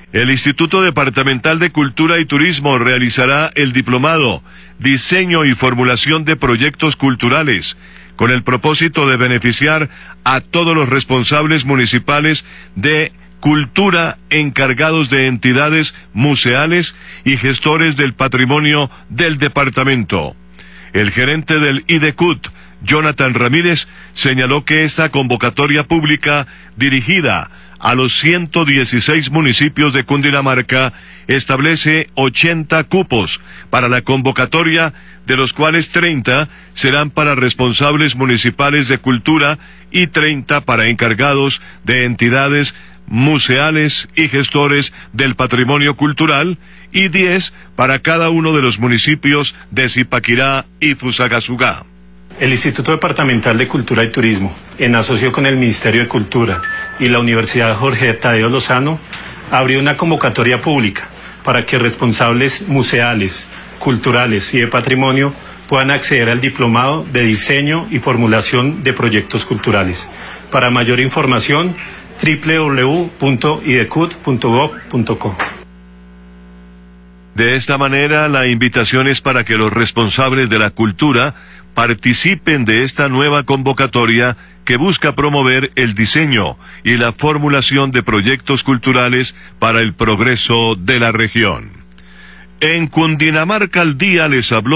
El Instituto Departamental de Cultura y Turismo realizará el diplomado Diseño y Formulación de Proyectos Culturales, con el propósito de beneficiar a todos los responsables municipales de cultura encargados de entidades museales y gestores del patrimonio del departamento. El gerente del IDECUT, Jonathan Ramírez, señaló que esta convocatoria pública dirigida a los 116 municipios de Cundinamarca establece 80 cupos para la convocatoria, de los cuales 30 serán para responsables municipales de cultura y 30 para encargados de entidades museales y gestores del patrimonio cultural, y 10 para cada uno de los municipios de Zipaquirá y Fusagasugá. El Instituto Departamental de Cultura y Turismo, en asocio con el Ministerio de Cultura y la Universidad Jorge Tadeo Lozano, abrió una convocatoria pública para que responsables museales, culturales y de patrimonio puedan acceder al diplomado de diseño y formulación de proyectos culturales. Para mayor información, www.idecut.gov.co. De esta manera, la invitación es para que los responsables de la cultura participen de esta nueva convocatoria que busca promover el diseño y la formulación de proyectos culturales para el progreso de la región. En Cundinamarca al Día les habló